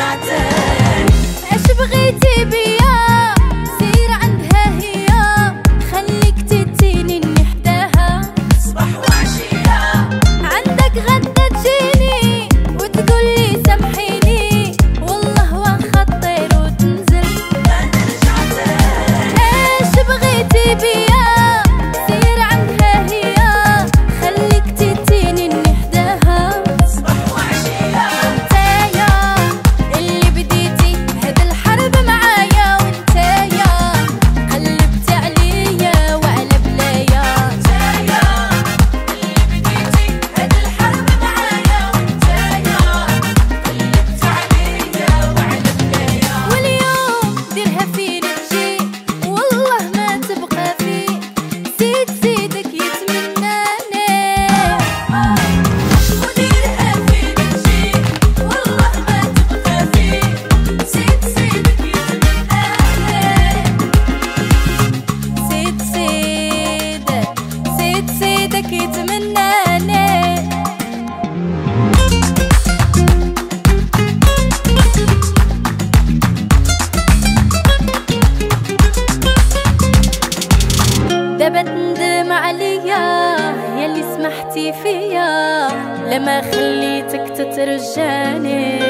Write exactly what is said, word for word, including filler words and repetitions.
رجعتك. اش بغيتي بيا سير عندها هي، خليك تتيني اني حداها صباح وعشية. عندك غدا تجيني وتقولي سامحيني، والله واخا تطير وتنزل انا رجعتك. اش بغيتي بيا سير عندها هي، خليك تتيني اني حداها صباح وعشية. نتايا اللي بديتي هاد الحرب معايا، وانتايا قلبتي عليا وعلى بلايا. نتايا اللي بديتي هاد الحرب معايا، وانتايا قلبت عليا وعلى بلايا. واليوم ديرها فين تجي والله ما تبقى في، سيد سيدك يتمناني. وديرها فين تجي والله ما تبقى فيه، سيد سيدك يتمناني. سيد سيدك سيد سيدك يتمناني. دابا تندم عليا ياللي سمحتي فيا، لما خليتك تترجاني.